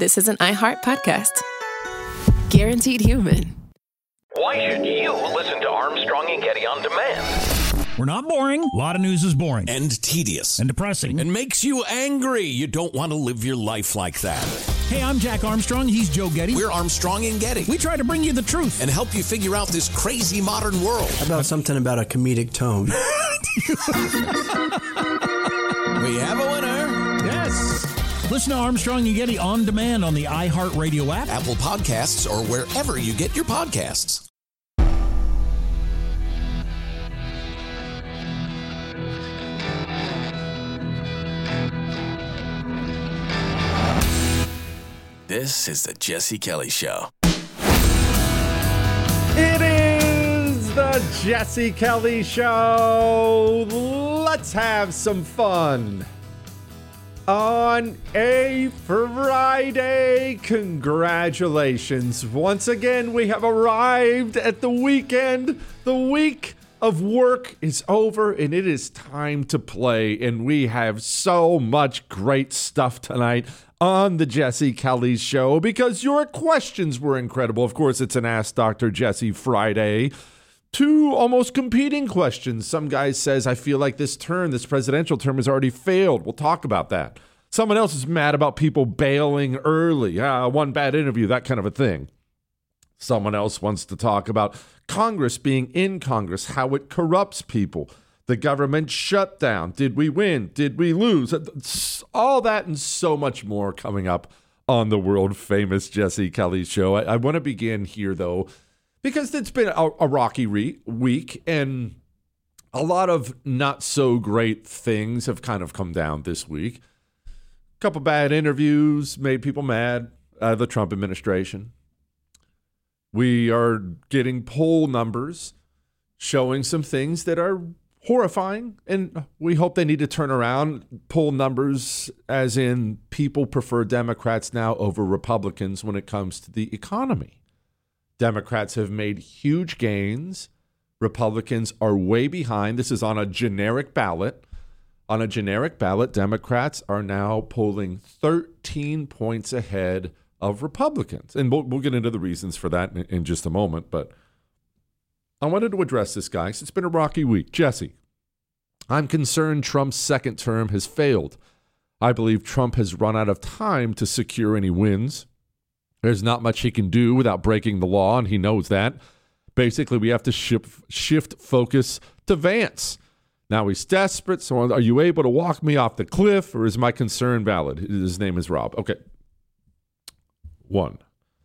this is an iHeart podcast. Guaranteed human. Why should you listen to Armstrong and Getty on demand? We're not boring. A lot of news is boring. And tedious. And depressing. And makes you angry. You don't want to live your life like that. Hey, I'm Jack Armstrong. He's Joe Getty. We're Armstrong and Getty. We try to bring you the truth. And help you figure out this crazy modern world. How about something about a comedic tone? We have a winner. Yes. Listen to Armstrong and Getty on demand on the iHeartRadio app, Apple Podcasts, or wherever you get your podcasts. This is the Jesse Kelly Show. It is the Jesse Kelly Show. Let's have some fun. On a Friday, congratulations. Once again, we have arrived at the weekend. The week of work is over and it is time to play. And we have so much great stuff tonight on the Jesse Kelly Show because your questions were incredible. Of course, it's an Ask Dr. Jesse Friday. Two almost competing questions. Some guy says, I feel like this presidential term has already failed. We'll talk about that. Someone else is mad about people bailing early. One bad interview, that kind of a thing. Someone else wants to talk about Congress being in Congress, how it corrupts people. The government shutdown. Did we win? Did we lose? All that and so much more coming up on the world famous Jesse Kelly Show. I want to begin here, though, because it's been a rocky week and a lot of not so great things have kind of come down this week. A couple bad interviews made people mad. The Trump administration. We are getting poll numbers showing some things that are horrifying, and we hope they need to turn around. Poll numbers as in people prefer Democrats now over Republicans when it comes to the economy. Democrats have made huge gains. Republicans are way behind. This is on a generic ballot. On a generic ballot, Democrats are now polling 13 points ahead of Republicans. And we'll get into the reasons for that in just a moment. But I wanted to address this, guys. It's been a rocky week. Jesse, I'm concerned Trump's second term has failed. I believe Trump has run out of time to secure any wins. There's not much he can do without breaking the law, and he knows that. Basically, we have to shift focus to Vance. Now he's desperate, so are you able to walk me off the cliff, or is my concern valid? His name is Rob. Okay. 1.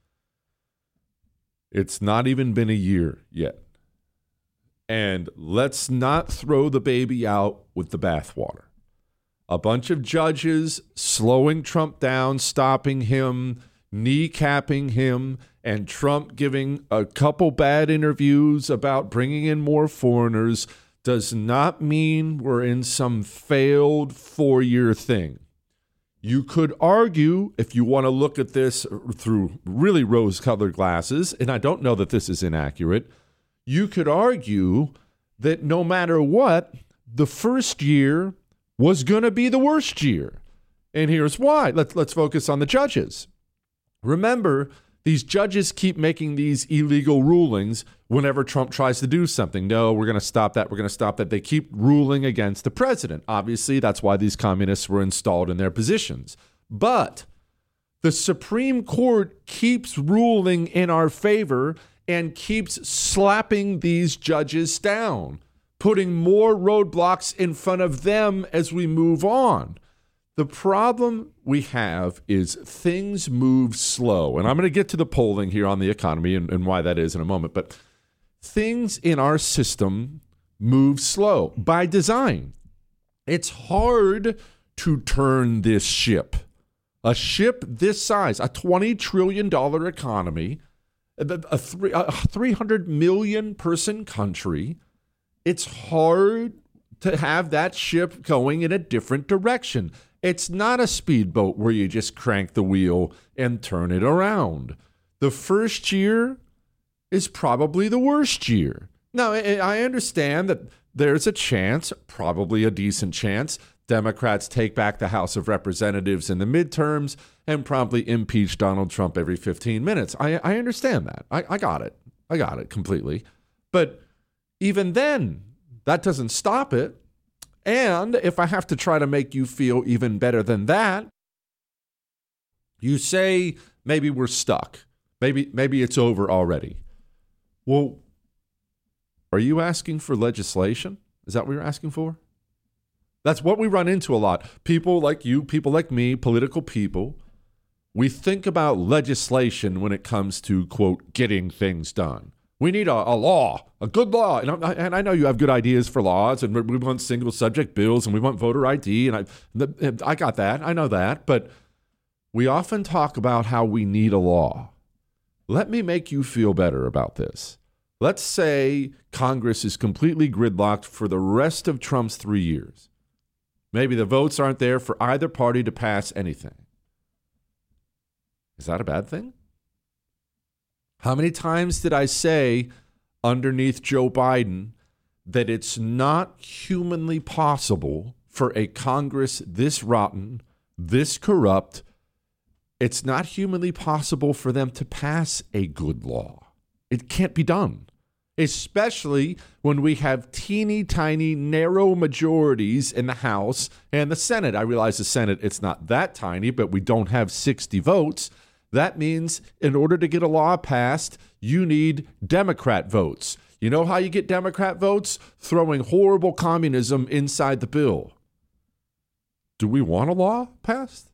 It's not even been a year yet. And let's not throw the baby out with the bathwater. A bunch of judges slowing Trump down, stopping him, kneecapping him, and Trump giving a couple bad interviews about bringing in more foreigners does not mean we're in some failed 4-year thing. You could argue, if you want to look at this through really rose-colored glasses, and I don't know that this is inaccurate, you could argue that no matter what, the first year was going to be the worst year. And here's why. Let's focus on the judges. Remember, these judges keep making these illegal rulings whenever Trump tries to do something. No, we're going to stop that. We're going to stop that. They keep ruling against the president. Obviously, that's why these communists were installed in their positions. But the Supreme Court keeps ruling in our favor and keeps slapping these judges down, putting more roadblocks in front of them as we move on. The problem we have is things move slow. And I'm going to get to the polling here on the economy and why that is in a moment. But things in our system move slow by design. It's hard to turn this ship. A ship this size, a $20 trillion economy, a 300 million person country, it's hard to have that ship going in a different direction. It's not a speedboat where you just crank the wheel and turn it around. The first year is probably the worst year. Now, I understand that there's a chance, probably a decent chance, Democrats take back the House of Representatives in the midterms and promptly impeach Donald Trump every 15 minutes. I understand that. I got it. I got it completely. But even then, that doesn't stop it. And if I have to try to make you feel even better than that, you say maybe we're stuck. Maybe it's over already. Well, are you asking for legislation? Is that what you're asking for? That's what we run into a lot. People like you, people like me, political people, we think about legislation when it comes to, quote, getting things done. We need a law, a good law. And I know you have good ideas for laws, and we want single subject bills, and we want voter ID, and I got that. I know that. But we often talk about how we need a law. Let me make you feel better about this. Let's say Congress is completely gridlocked for the rest of Trump's 3 years. Maybe the votes aren't there for either party to pass anything. Is that a bad thing? How many times did I say underneath Joe Biden that it's not humanly possible for a Congress this rotten, this corrupt, it's not humanly possible for them to pass a good law. It can't be done. Especially when we have teeny tiny narrow majorities in the House and the Senate. I realize the Senate, it's not that tiny, but we don't have 60 votes. That means in order to get a law passed, you need Democrat votes. You know how you get Democrat votes? Throwing horrible communism inside the bill. Do we want a law passed?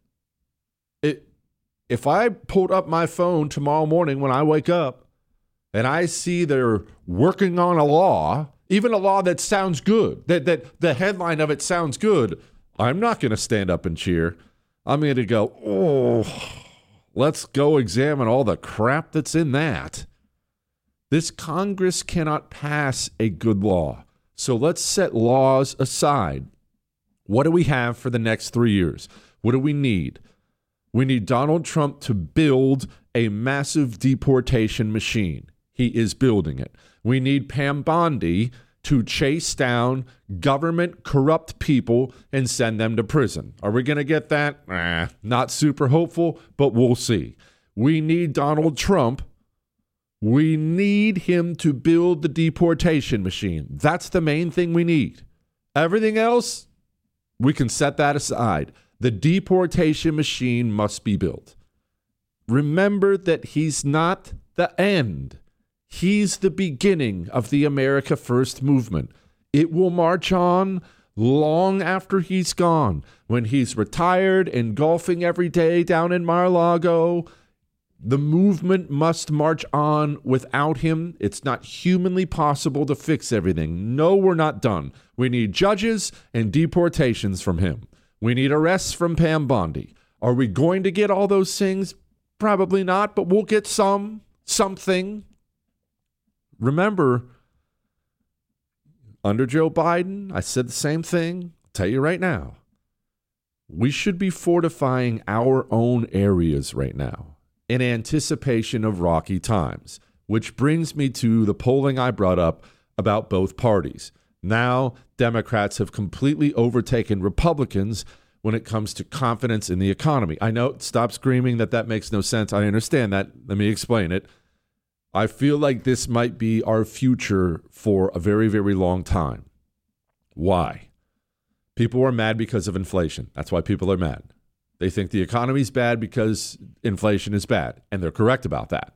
If I pulled up my phone tomorrow morning when I wake up, and I see they're working on a law, even a law that sounds good, that the headline of it sounds good, I'm not going to stand up and cheer. I'm going to go, oh, let's go examine all the crap that's in that. This Congress cannot pass a good law. So let's set laws aside. What do we have for the next 3 years? What do we need? We need Donald Trump to build a massive deportation machine. He is building it. We need Pam Bondi to chase down government corrupt people and send them to prison. Are we going to get that? Not super hopeful, but we'll see. We need Donald Trump. We need him to build the deportation machine. That's the main thing we need. Everything else, we can set that aside. The deportation machine must be built. Remember that he's not the end. He's the beginning of the America First movement. It will march on long after he's gone. When he's retired and golfing every day down in Mar-a-Lago, the movement must march on without him. It's not humanly possible to fix everything. No, we're not done. We need judges and deportations from him. We need arrests from Pam Bondi. Are we going to get all those things? Probably not, but we'll get something. Remember, under Joe Biden, I said the same thing. I'll tell you right now, we should be fortifying our own areas right now in anticipation of rocky times, which brings me to the polling I brought up about both parties. Now, Democrats have completely overtaken Republicans when it comes to confidence in the economy. I know, stop screaming that makes no sense. I understand that. Let me explain it. I feel like this might be our future for a very, very long time. Why? People are mad because of inflation. That's why people are mad. They think the economy's bad because inflation is bad, and they're correct about that.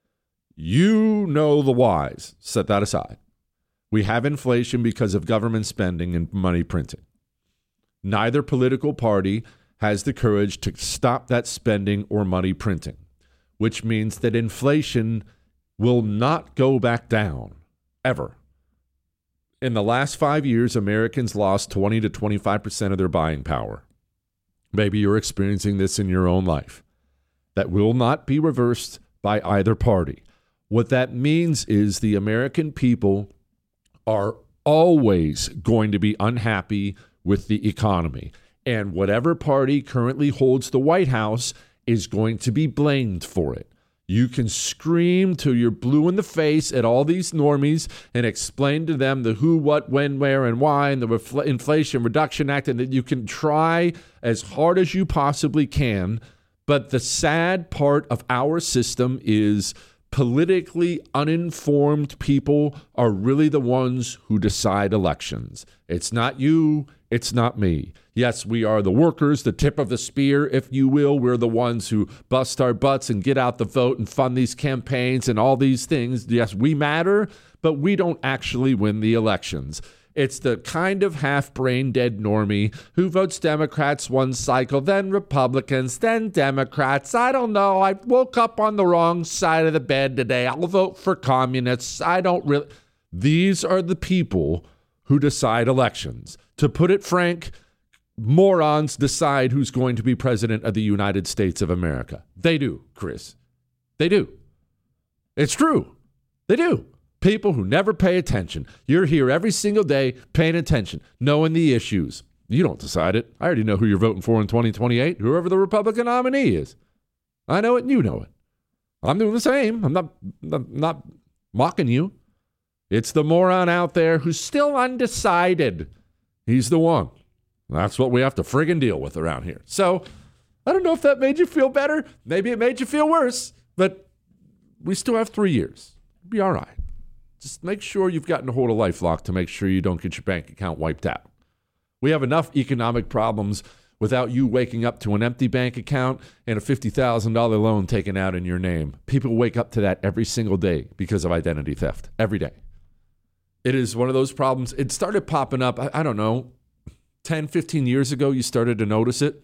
You know the whys. Set that aside. We have inflation because of government spending and money printing. Neither political party has the courage to stop that spending or money printing, which means that inflation will not go back down, ever. In the last 5 years, Americans lost 20 to 25% of their buying power. Maybe you're experiencing this in your own life. That will not be reversed by either party. What that means is the American people are always going to be unhappy with the economy. And whatever party currently holds the White House is going to be blamed for it. You can scream till you're blue in the face at all these normies and explain to them the who, what, when, where, and why, and the Inflation Reduction Act, and that you can try as hard as you possibly can. But the sad part of our system is politically uninformed people are really the ones who decide elections. It's not you. It's not me. Yes, we are the workers, the tip of the spear, if you will. We're the ones who bust our butts and get out the vote and fund these campaigns and all these things. Yes, we matter, but we don't actually win the elections. It's the kind of half-brain dead normie who votes Democrats one cycle, then Republicans, then Democrats. I don't know. I woke up on the wrong side of the bed today. I'll vote for communists. I don't really. These are the people who decide elections. To put it frank, morons decide who's going to be president of the United States of America. They do, Chris. They do. It's true. They do. People who never pay attention. You're here every single day paying attention, knowing the issues. You don't decide it. I already know who you're voting for in 2028, whoever the Republican nominee is. I know it and you know it. I'm doing the same. I'm not mocking you. It's the moron out there who's still undecided. He's the one. That's what we have to friggin' deal with around here. So I don't know if that made you feel better. Maybe it made you feel worse, but we still have 3 years. It'll be all right. Just make sure you've gotten a hold of LifeLock to make sure you don't get your bank account wiped out. We have enough economic problems without you waking up to an empty bank account and a $50,000 loan taken out in your name. People wake up to that every single day because of identity theft. Every day. It is one of those problems. It started popping up, I don't know, 10, 15 years ago, you started to notice it.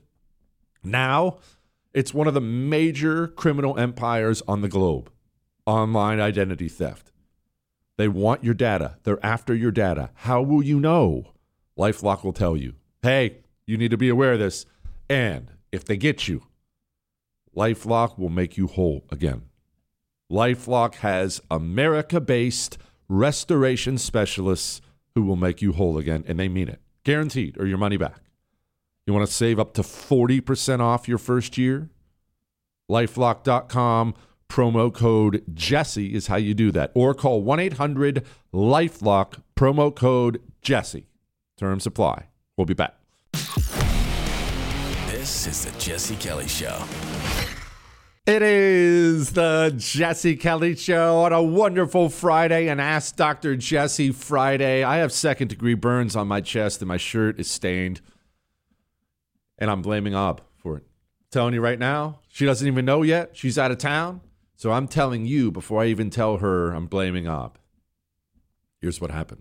Now, it's one of the major criminal empires on the globe. Online identity theft. They want your data. They're after your data. How will you know? LifeLock will tell you, hey, you need to be aware of this. And if they get you, LifeLock will make you whole again. LifeLock has America-based restoration specialists who will make you whole again, and they mean it. Guaranteed, or your money back. You want to save up to 40% off your first year? LifeLock.com. Promo code Jesse is how you do that. Or call 1-800-LifeLock, promo code Jesse. Terms apply. We'll be back. This is the Jesse Kelly Show. It is the Jesse Kelly Show on a wonderful Friday, an Ask Dr. Jesse Friday. I have second-degree burns on my chest and my shirt is stained. And I'm blaming Ob for it. I'm telling you right now, she doesn't even know yet. She's out of town. So I'm telling you, before I even tell her, I'm blaming Ob. Here's what happened.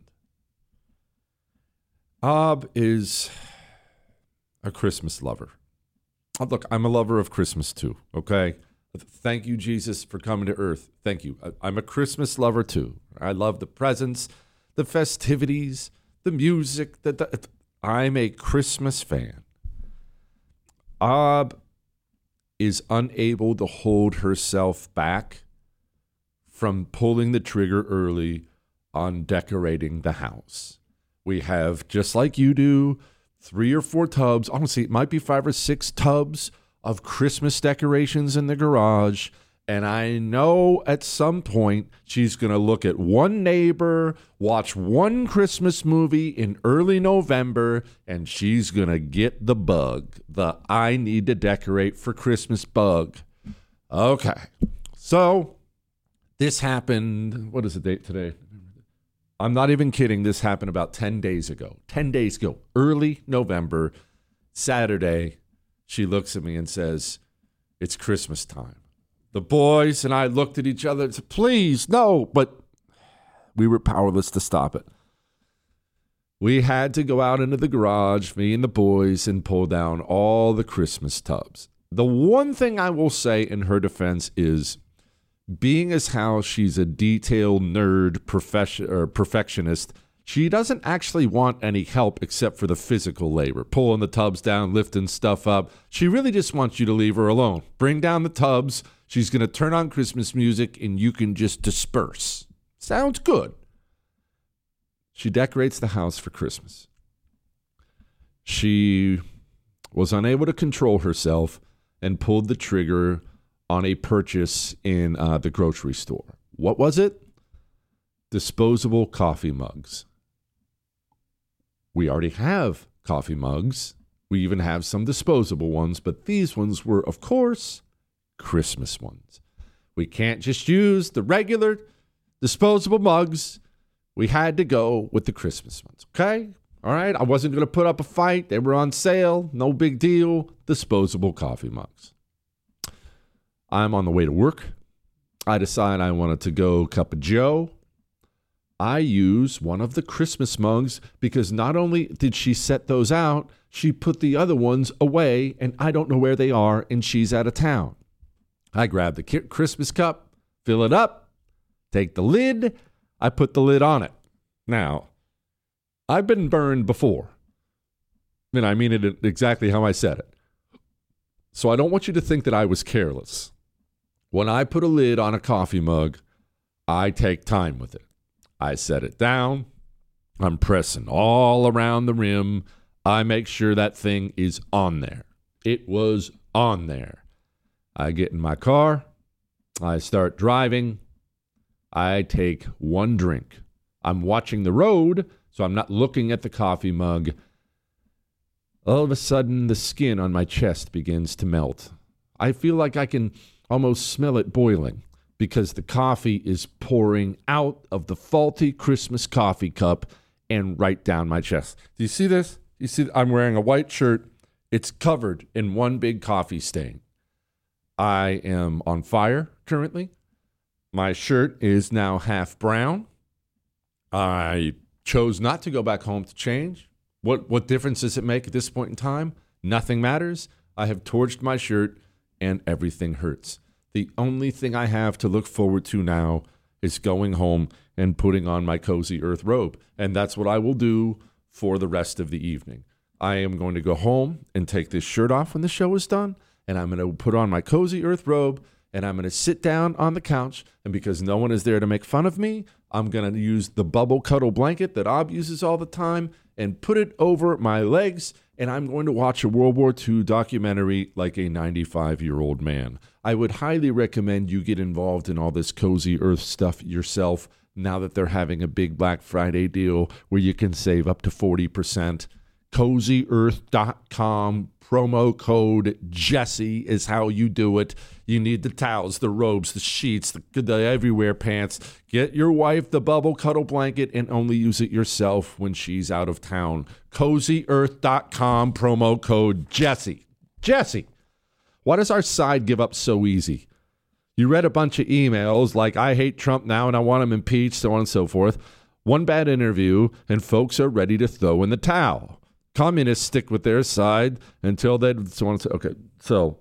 Ob is a Christmas lover. Look, I'm a lover of Christmas too, okay? Thank you, Jesus, for coming to earth. Thank you. I'm a Christmas lover too. I love the presents, the festivities, the music. I'm a Christmas fan. Ob is unable to hold herself back from pulling the trigger early on decorating the house. We have, just like you do, 3 or 4 tubs. Honestly, it might be 5 or 6 tubs of Christmas decorations in the garage. And I know at some point she's going to look at one neighbor, watch one Christmas movie in early November, and she's going to get the bug, the I need to decorate for Christmas bug. Okay. So this happened, what is the date today? I'm not even kidding. This happened about 10 days ago. 10 days ago, early November, Saturday, she looks at me and says, it's Christmas time. The boys and I looked at each other and said, please, no, but we were powerless to stop it. We had to go out into the garage, me and the boys, and pull down all the Christmas tubs. The one thing I will say in her defense is, being as how she's a detail nerd perfectionist, she doesn't actually want any help except for the physical labor, pulling the tubs down, lifting stuff up. She really just wants you to leave her alone. Bring down the tubs. She's going to turn on Christmas music, and you can just disperse. Sounds good. She decorates the house for Christmas. She was unable to control herself and pulled the trigger on a purchase in the grocery store. What was it? Disposable coffee mugs. We already have coffee mugs. We even have some disposable ones, but these ones were, of course, Christmas ones. We can't just use the regular disposable mugs. We had to go with the Christmas ones, okay? All right, I wasn't going to put up a fight. They were on sale. No big deal. Disposable coffee mugs. I'm on the way to work. I decide I wanted to go cup of joe. I use one of the Christmas mugs because not only did she set those out, she put the other ones away, and I don't know where they are, and she's out of town. I grab the Christmas cup, fill it up, take the lid, I put the lid on it. Now, I've been burned before, and I mean it exactly how I said it. So I don't want you to think that I was careless. When I put a lid on a coffee mug, I take time with it. I set it down. I'm pressing all around the rim. I make sure that thing is on there. It was on there. I get in my car. I start driving. I take one drink. I'm watching the road, so I'm not looking at the coffee mug. All of a sudden, the skin on my chest begins to melt. I feel like I can almost smell it boiling because the coffee is pouring out of the faulty Christmas coffee cup and right down my chest. Do you see this? You see, I'm wearing a white shirt. It's covered in one big coffee stain. I am on fire currently. My shirt is now half brown. I chose not to go back home to change. What difference does it make at this point in time? Nothing matters. I have torched my shirt and everything hurts. The only thing I have to look forward to now is going home and putting on my Cozy Earth robe. And that's what I will do for the rest of the evening. I am going to go home and take this shirt off when the show is done, and I'm going to put on my Cozy Earth robe, and I'm going to sit down on the couch, and because no one is there to make fun of me, I'm going to use the bubble cuddle blanket that Ob uses all the time and put it over my legs, and I'm going to watch a World War II documentary like a 95-year-old man. I would highly recommend you get involved in all this Cozy Earth stuff yourself now that they're having a big Black Friday deal where you can save up to 40%. CozyEarth.com, promo code Jesse is how you do it. You need the towels, the robes, the sheets, the everywhere pants. Get your wife the bubble cuddle blanket and only use it yourself when she's out of town. CozyEarth.com, promo code Jesse. Jesse, why does our side give up so easy? You read a bunch of emails like, I hate Trump now and I want him impeached, so on and so forth. One bad interview and folks are ready to throw in the towel. Communists stick with their side until they so on and so. Okay, so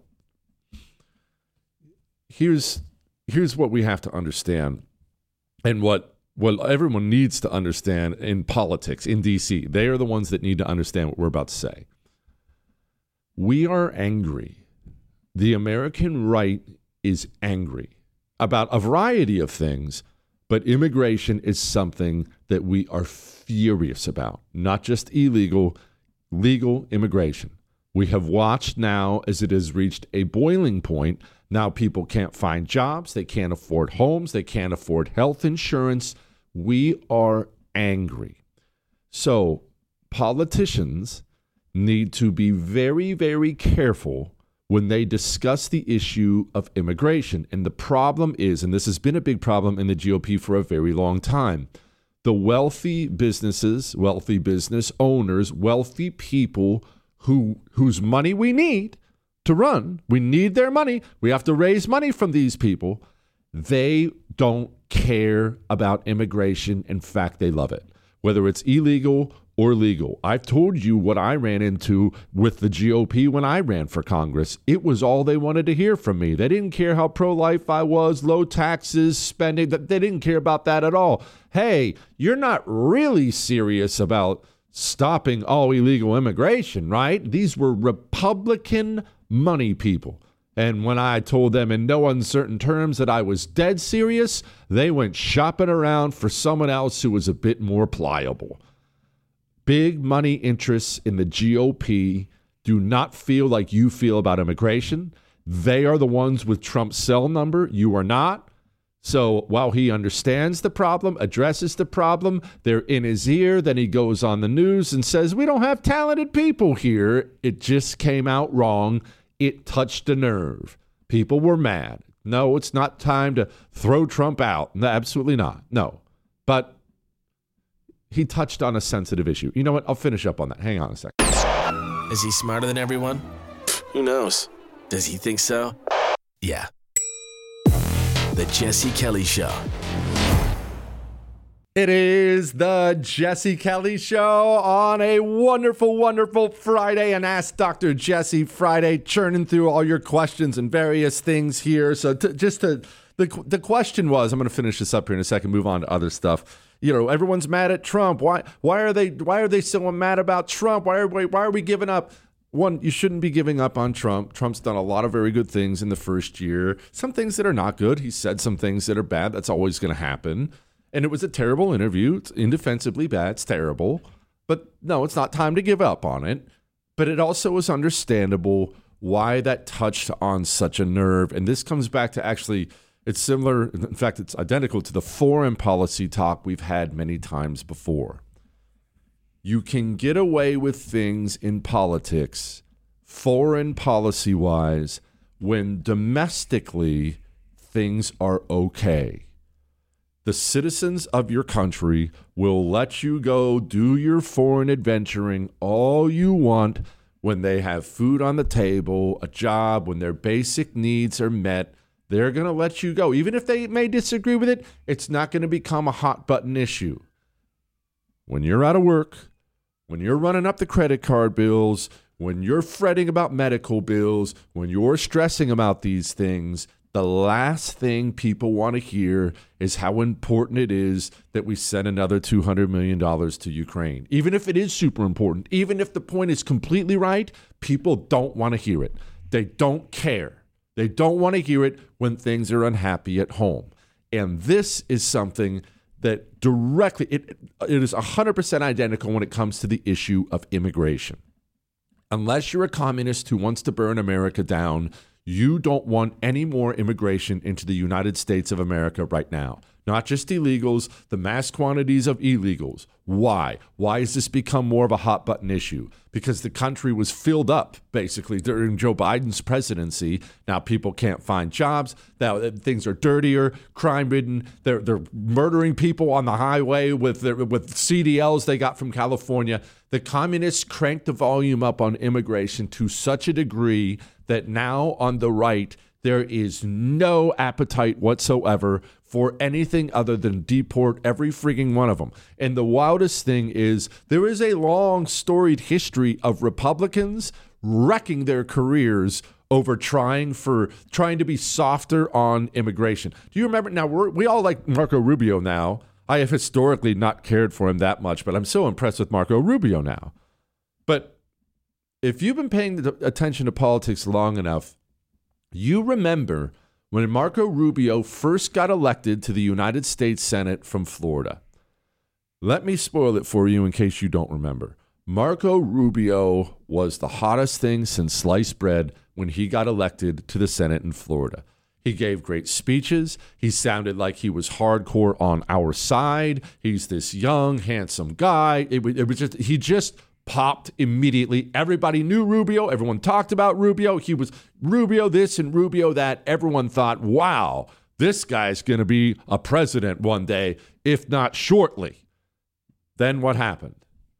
here's what we have to understand, and what everyone needs to understand in politics in D.C. They are the ones that need to understand what we're about to say. We are angry. The American right is angry about a variety of things, but immigration is something that we are furious about, not just illegal, legal immigration. We have watched now as it has reached a boiling point. Now people can't find jobs. They can't afford homes. They can't afford health insurance. We are angry. So politicians need to be very, very careful when they discuss the issue of immigration. And the problem is, and this has been a big problem in the GOP for a very long time, the wealthy businesses, wealthy business owners, wealthy people whose money we need to run, we need their money, we have to raise money from these people, they don't care about immigration. In fact, they love it, whether it's illegal or legal. I've told you what I ran into with the GOP when I ran for Congress. It was all they wanted to hear from me. They didn't care how pro-life I was, low taxes, spending. They didn't care about that at all. Hey, you're not really serious about stopping all illegal immigration, right? These were Republican money people. And when I told them in no uncertain terms that I was dead serious, they went shopping around for someone else who was a bit more pliable. Big money interests in the GOP do not feel like you feel about immigration. They are the ones with Trump's cell number. You are not. So while he understands the problem, addresses the problem, they're in his ear. Then he goes on the news and says, we don't have talented people here. It just came out wrong. It touched a nerve. People were mad. No, it's not time to throw Trump out. No, absolutely not. No. But he touched on a sensitive issue. You know what? I'll finish up on that. Hang on a second. Is he smarter than everyone? Who knows? Does he think so? Yeah. The Jesse Kelly Show. It is the Jesse Kelly Show on a wonderful, wonderful Friday, and Ask Dr. Jesse Friday, churning through all your questions and various things here. So the question was, I'm going to finish this up here in a second, move on to other stuff. You know, everyone's mad at Trump. Why are they so mad about Trump? Why are we giving up? One, you shouldn't be giving up on Trump. Trump's done a lot of very good things in the first year. Some things that are not good. He said some things that are bad. That's always going to happen. And it was a terrible interview. It's indefensibly bad. It's terrible. But no, it's not time to give up on it. But it also is understandable why that touched on such a nerve. And this comes back to actually, it's similar. In fact, it's identical to the foreign policy talk we've had many times before. You can get away with things in politics, foreign policy-wise, when domestically things are okay. The citizens of your country will let you go do your foreign adventuring all you want when they have food on the table, a job, when their basic needs are met. They're going to let you go. Even if they may disagree with it, it's not going to become a hot button issue. When you're out of work, when you're running up the credit card bills, when you're fretting about medical bills, when you're stressing about these things, the last thing people want to hear is how important it is that we send another $200 million to Ukraine. Even if it is super important, even if the point is completely right, people don't want to hear it. They don't care. They don't want to hear it when things are unhappy at home. And this is something that directly, it is 100% identical when it comes to the issue of immigration. Unless you're a communist who wants to burn America down, you don't want any more immigration into the United States of America right now. Not just illegals, the mass quantities of illegals. Why? Why has this become more of a hot button issue? Because the country was filled up, basically, during Joe Biden's presidency. Now people can't find jobs. Now things are dirtier, crime-ridden. They're murdering people on the highway with CDLs they got from California. The communists cranked the volume up on immigration to such a degree that now on the right, there is no appetite whatsoever for anything other than deport every freaking one of them. And the wildest thing is there is a long storied history of Republicans wrecking their careers over trying to be softer on immigration. Do you remember? Now, we all like Marco Rubio now. I have historically not cared for him that much, but I'm so impressed with Marco Rubio now. But if you've been paying attention to politics long enough, you remember when Marco Rubio first got elected to the United States Senate from Florida. Let me spoil it for you in case you don't remember. Marco Rubio was the hottest thing since sliced bread when he got elected to the Senate in Florida. He gave great speeches. He sounded like he was hardcore on our side. He's this young, handsome guy. He just popped immediately. Everybody knew Rubio. Everyone talked about Rubio. He was Rubio this and Rubio that. Everyone thought, wow, this guy's going to be a president one day, if not shortly. Then what happened?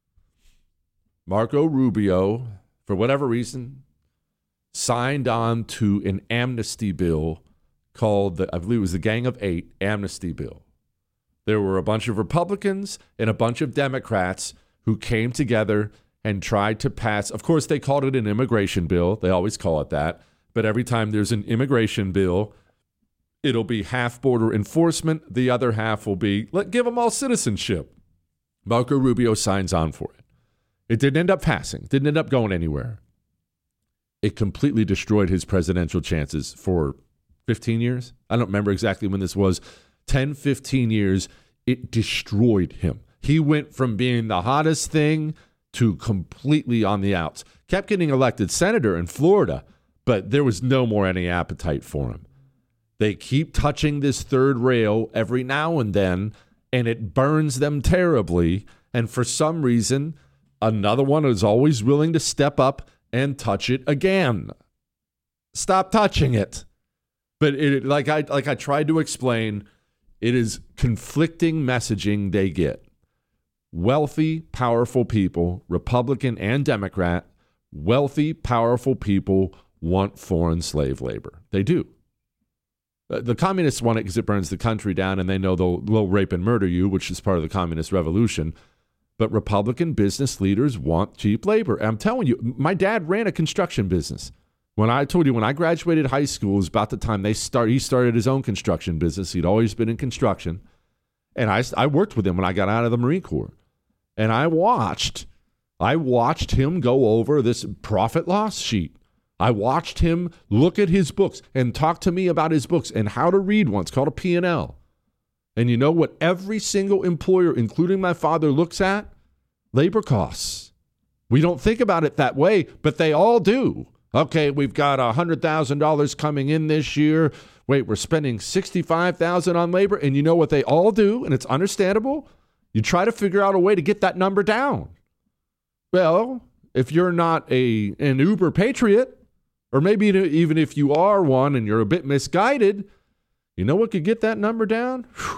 Marco Rubio, for whatever reason, signed on to an amnesty bill called, I believe it was the Gang of Eight amnesty bill. There were a bunch of Republicans and a bunch of Democrats who came together and tried to pass. Of course, they called it an immigration bill. They always call it that. But every time there's an immigration bill, it'll be half border enforcement. The other half will be, give them all citizenship. Marco Rubio signs on for it. It didn't end up passing. Didn't end up going anywhere. It completely destroyed his presidential chances for 15 years. I don't remember exactly when this was. 10, 15 years. It destroyed him. He went from being the hottest thing to completely on the outs. Kept getting elected senator in Florida, but there was no more any appetite for him. They keep touching this third rail every now and then, and it burns them terribly. And for some reason, another one is always willing to step up and touch it again. Stop touching it. But like I tried to explain, it is conflicting messaging they get. Wealthy, powerful people, Republican and Democrat, wealthy, powerful people want foreign slave labor. They do. The communists want it because it burns the country down, and they know they'll rape and murder you, which is part of the communist revolution. But Republican business leaders want cheap labor. And I'm telling you, my dad ran a construction business. When I graduated high school, it was about the time he started his own construction business. He'd always been in construction. And I worked with him when I got out of the Marine Corps. And I watched him go over this profit loss sheet. I watched him look at his books and talk to me about his books and how to read one. It's called a P&L. And you know what every single employer, including my father, looks at? Labor costs. We don't think about it that way, but they all do. Okay, we've got $100,000 coming in this year. Wait, we're spending $65,000 on labor. And you know what they all do? And it's understandable. You try to figure out a way to get that number down. Well, if you're not an uber patriot, or maybe even if you are one and you're a bit misguided, you know what could get that number down? Whew.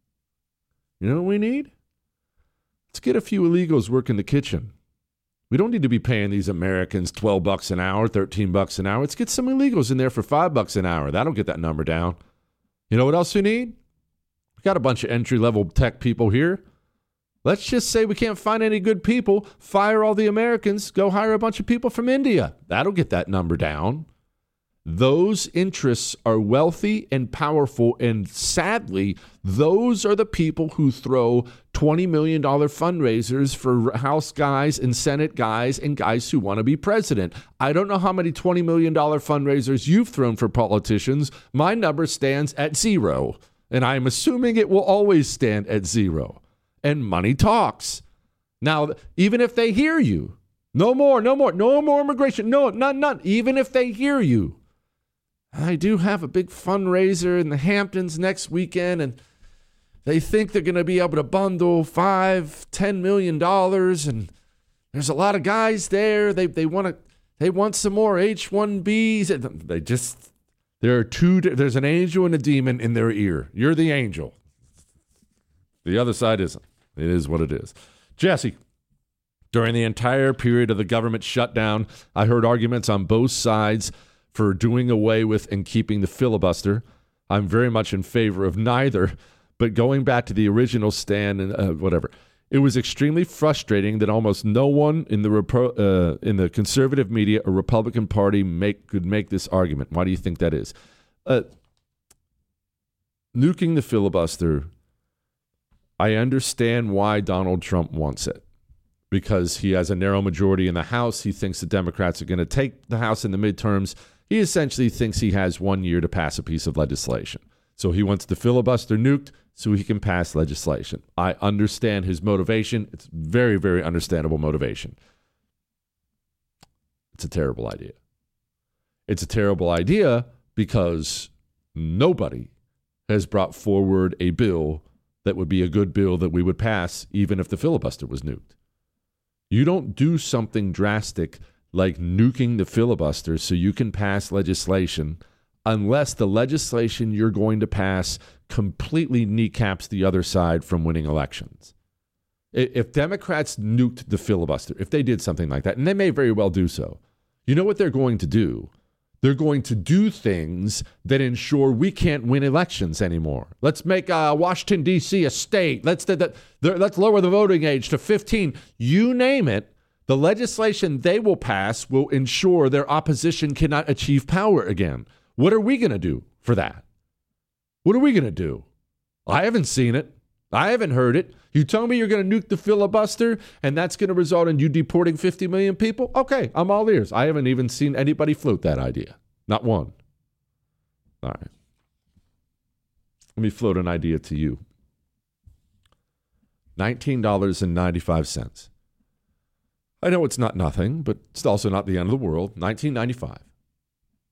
You know what we need? Let's get a few illegals working the kitchen. We don't need to be paying these Americans $12 an hour, $13 an hour. Let's get some illegals in there for $5 an hour. That'll get that number down. You know what else we need? We got a bunch of entry-level tech people here. Let's just say we can't find any good people, fire all the Americans, go hire a bunch of people from India. That'll get that number down. Those interests are wealthy and powerful, and sadly, those are the people who throw $20 million fundraisers for House guys and Senate guys and guys who want to be president. I don't know how many $20 million fundraisers you've thrown for politicians. My number stands at 0, and I'm assuming it will always stand at 0. And money talks. Now, even if they hear you, no more immigration, none, even if they hear you. I do have a big fundraiser in the Hamptons next weekend, and they think they're going to be able to bundle $5-10 million, and there's a lot of guys there. They want some more H-1Bs. There's an angel and a demon in their ear. You're the angel. The other side isn't. It is what it is. Jesse, during the entire period of the government shutdown, I heard arguments on both sides for doing away with and keeping the filibuster. I'm very much in favor of neither, but going back to the original stand and whatever, it was extremely frustrating that almost no one in the conservative media or Republican Party could make this argument. Why do you think that is? Nuking the filibuster, I understand why Donald Trump wants it, because he has a narrow majority in the House. He thinks the Democrats are going to take the House in the midterms. He essentially thinks he has 1 year to pass a piece of legislation. So he wants the filibuster nuked so he can pass legislation. I understand his motivation. It's very, very understandable motivation. It's a terrible idea. It's a terrible idea because nobody has brought forward a bill that would be a good bill that we would pass even if the filibuster was nuked. You don't do something drastic like nuking the filibuster so you can pass legislation unless the legislation you're going to pass completely kneecaps the other side from winning elections. If Democrats nuked the filibuster, if they did something like that, and they may very well do so, you know what they're going to do? They're going to do things that ensure we can't win elections anymore. Let's make Washington, D.C. a state. Let's lower the voting age to 15. You name it, the legislation they will pass will ensure their opposition cannot achieve power again. What are we going to do for that? What are we going to do? I haven't seen it. I haven't heard it. You tell me you're going to nuke the filibuster and that's going to result in you deporting 50 million people? Okay, I'm all ears. I haven't even seen anybody float that idea. Not one. All right. Let me float an idea to you. $19.95. I know it's not nothing, but it's also not the end of the world. $19.95.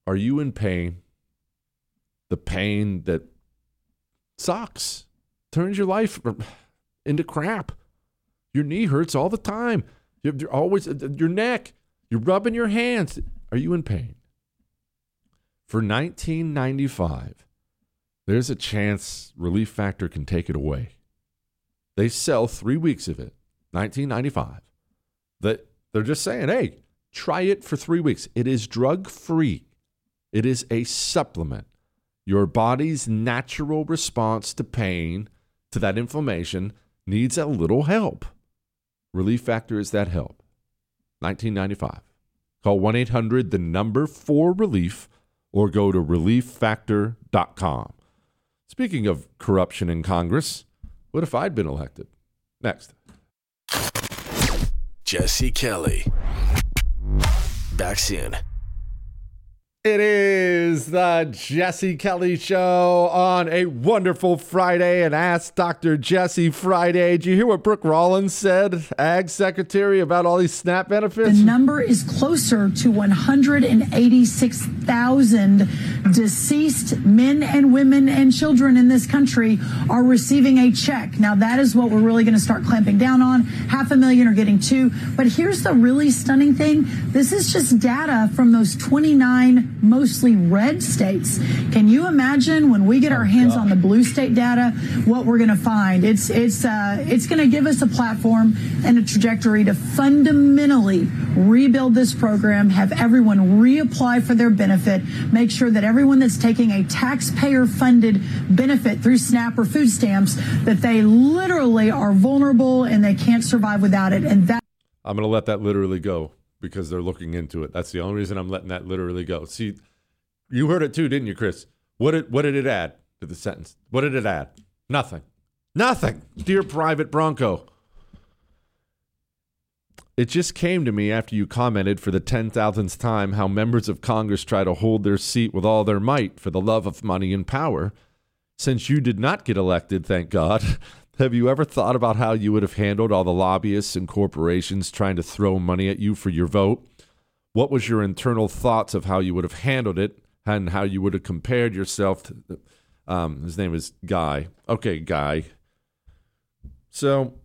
Are you in pain? The pain that sucks, turns your life into crap. Your knee hurts all the time. You're always, your neck, you're rubbing your hands. Are you in pain? For $19.95, there's a chance Relief Factor can take it away. They sell 3 weeks of it, $19.95. They're just saying, hey, try it for 3 weeks. It is drug-free. It is a supplement. Your body's natural response to pain, to that inflammation, needs a little help. Relief Factor is that help. $19.95. Call 1-800-4RELIEF or go to relieffactor.com. Speaking of corruption in Congress, what if I'd been elected? Next. Jesse Kelly. Back soon. It is the Jesse Kelly Show on a wonderful Friday, and Ask Dr. Jesse Friday. Did you hear what Brooke Rollins said, Ag Secretary, about all these SNAP benefits? The number is closer to 186,000 deceased men and women and children in this country are receiving a check. Now, that is what we're really going to start clamping down on. 500,000 are getting two. But here's the really stunning thing. This is just data from those 29 mostly red states. Can you imagine when we get our hands on the blue state data, what we're going to find? It's going to give us a platform and a trajectory to fundamentally rebuild this program, have everyone reapply for their benefit, make sure that everyone that's taking a taxpayer-funded benefit through SNAP or food stamps, that they literally are vulnerable and they can't survive without it. And that I'm going to let that literally go, because they're looking into it. That's the only reason I'm letting that literally go. See, you heard it too, didn't you, Chris? What did it add to the sentence? What did it add? Nothing. Nothing. Dear Private Bronco. It just came to me after you commented for the 10,000th time how members of Congress try to hold their seat with all their might for the love of money and power. Since you did not get elected, thank God, have you ever thought about how you would have handled all the lobbyists and corporations trying to throw money at you for your vote? What was your internal thoughts of how you would have handled it and how you would have compared yourself to, his name is Guy. Okay, Guy. So,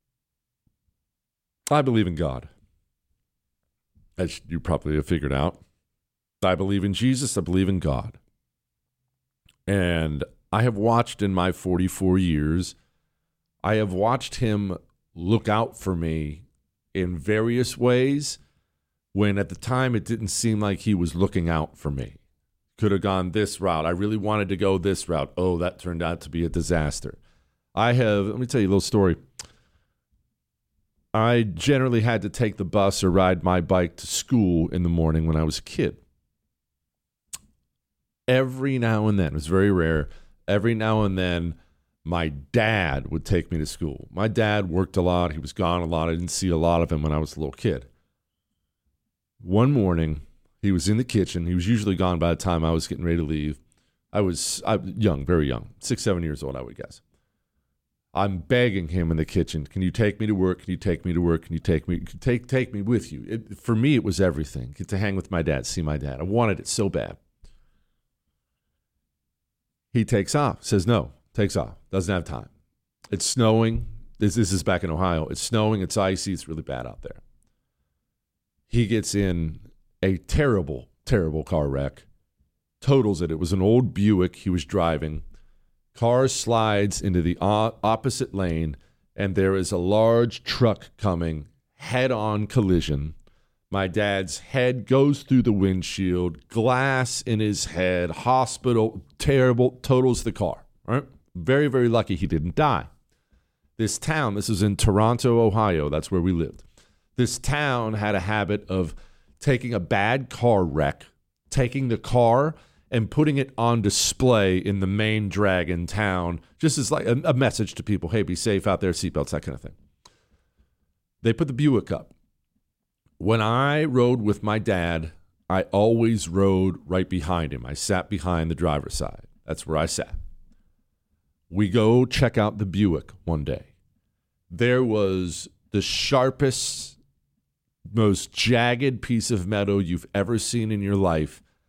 I believe in God, as you probably have figured out. I believe in Jesus. I believe in God. And I have watched in my 44 years, I have watched him look out for me in various ways when at the time it didn't seem like he was looking out for me. Could have gone this route. I really wanted to go this route. Oh, that turned out to be a disaster. Let me tell you a little story. I generally had to take the bus or ride my bike to school in the morning when I was a kid. Every now and then, it was very rare, every now and then, my dad would take me to school. My dad worked a lot. He was gone a lot. I didn't see a lot of him when I was a little kid. One morning, he was in the kitchen. He was usually gone by the time I was getting ready to leave. I was young, very young, 6, 7 years old, I would guess. I'm begging him in the kitchen, can you take me to work? Can you take me to work? Can you take me with you? For me, it was everything. Get to hang with my dad, see my dad. I wanted it so bad. He takes off, says no, takes off, doesn't have time. It's snowing. This is back in Ohio. It's snowing, it's icy, it's really bad out there. He gets in a terrible, terrible car wreck, totals it. It was an old Buick he was driving. Car slides into the opposite lane, and there is a large truck coming, head-on collision. My dad's head goes through the windshield, glass in his head, hospital, terrible, totals the car. Right? Very, very lucky he didn't die. This town, this is in Toronto, Ohio, that's where we lived. This town had a habit of taking a bad car wreck, taking the car and putting it on display in the main drag in town, just as like a message to people, hey, be safe out there, seatbelts, that kind of thing. They put the Buick up. When I rode with my dad, I always rode right behind him. I sat behind the driver's side. That's where I sat. We go check out the Buick one day. There was the sharpest, most jagged piece of metal you've ever seen in your life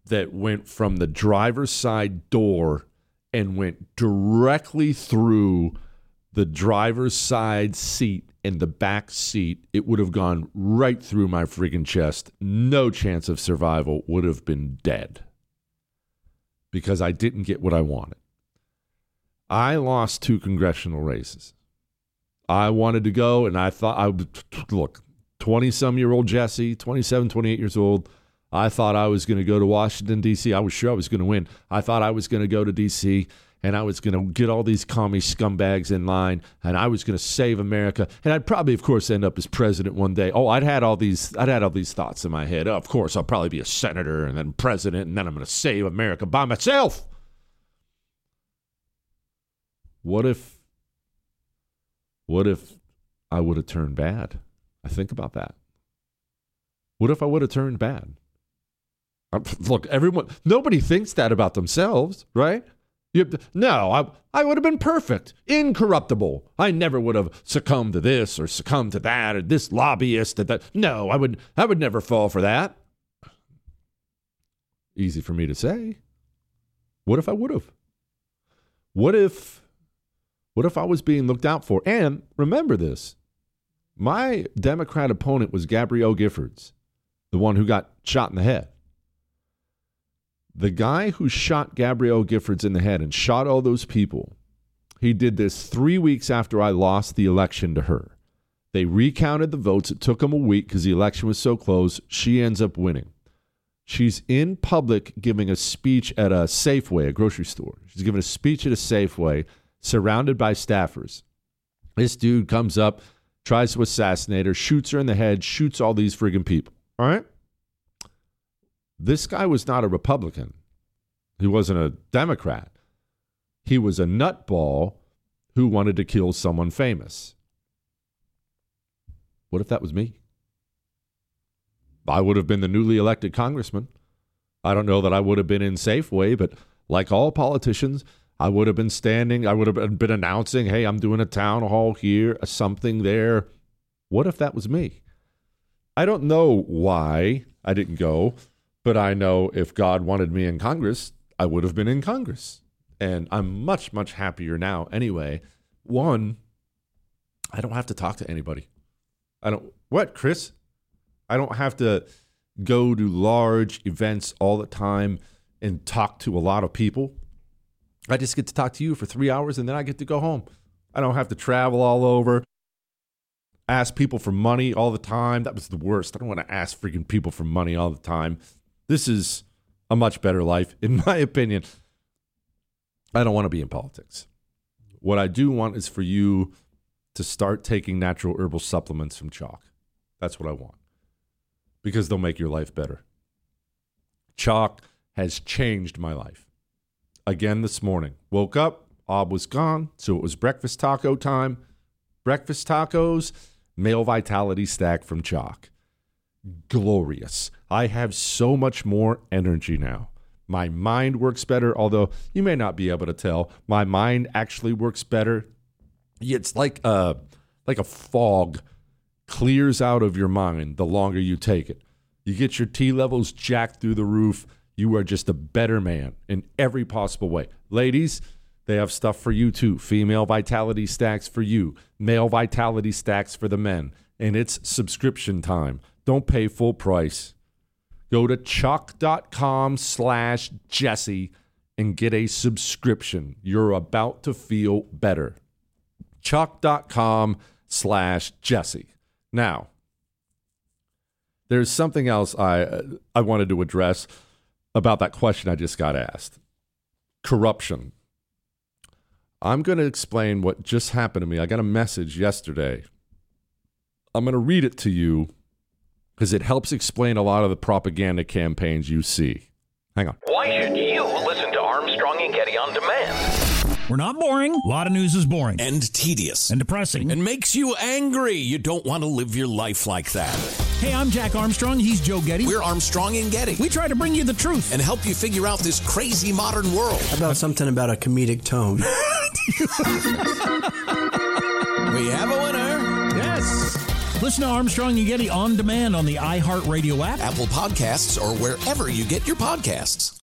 that went from the driver's side door and went directly through the driver's side seat and the back seat. It would have gone right through my freaking chest. No chance of survival. Would have been dead because I didn't get what I wanted. I lost 2 congressional races. I wanted to go, and I thought, 20-some-year-old Jesse, 27, 28 years old, I thought I was going to go to Washington, D.C. I was sure I was going to win. I thought I was going to go to D.C., and I was going to get all these commie scumbags in line, and I was going to save America. And I'd probably, of course, end up as president one day. Oh, I'd had all these thoughts in my head. Oh, of course, I'll probably be a senator and then president, and then I'm going to save America by myself. What if I would have turned bad? I think about that. What if I would have turned bad? Look, nobody thinks that about themselves, right? No, I would have been perfect, incorruptible. I never would have succumbed to this or succumbed to that or this lobbyist. That. No, I would never fall for that. Easy for me to say. What if I would have? What if I was being looked out for? And remember this. My Democrat opponent was Gabrielle Giffords, the one who got shot in the head. The guy who shot Gabrielle Giffords in the head and shot all those people, he did this 3 weeks after I lost the election to her. They recounted the votes. It took them a week because the election was so close. She ends up winning. She's in public giving a speech at a Safeway, a grocery store. She's giving a speech at a Safeway, surrounded by staffers. This dude comes up, tries to assassinate her, shoots her in the head, shoots all these friggin' people. All right? This guy was not a Republican. He wasn't a Democrat. He was a nutball who wanted to kill someone famous. What if that was me? I would have been the newly elected congressman. I don't know that I would have been in Safeway, but like all politicians, I would have been standing, I would have been announcing, hey, I'm doing a town hall here, something there. What if that was me? I don't know why I didn't go, but I know if God wanted me in Congress, I would have been in Congress. And I'm much, much happier now anyway. One, I don't have to talk to anybody. What, Chris? I don't have to go to large events all the time and talk to a lot of people. I just get to talk to you for 3 hours and then I get to go home. I don't have to travel all over, ask people for money all the time. That was the worst. I don't want to ask freaking people for money all the time. This is a much better life, in my opinion. I don't want to be in politics. What I do want is for you to start taking natural herbal supplements from Chalk. That's what I want. Because they'll make your life better. Chalk has changed my life. Again this morning. Woke up, Ob was gone, so it was breakfast taco time. Breakfast tacos, male vitality stack from Chalk. Glorious. I have so much more energy now. My mind works better, although you may not be able to tell. My mind actually works better. It's like a fog clears out of your mind the longer you take it. You get your T levels jacked through the roof. You are just a better man in every possible way. Ladies, they have stuff for you too. Female vitality stacks for you. Male vitality stacks for the men. And it's subscription time. Don't pay full price. Go to chalk.com/Jesse and get a subscription. You're about to feel better. Chalk.com/Jesse. Now, there's something else I wanted to address about that question I just got asked. Corruption. I'm going to explain what just happened to me. I got a message yesterday. I'm going to read it to you because it helps explain a lot of the propaganda campaigns you see. Hang on. Why should you listen to Armstrong and Getty on demand? We're not boring. A lot of news is boring. And tedious. And depressing. And makes you angry. You don't want to live your life like that. Hey, I'm Jack Armstrong. He's Joe Getty. We're Armstrong and Getty. We try to bring you the truth. And help you figure out this crazy modern world. How about something about a comedic tone? We have a winner. Yes. Listen to Armstrong and Getty on demand on the iHeartRadio app, Apple Podcasts, or wherever you get your podcasts.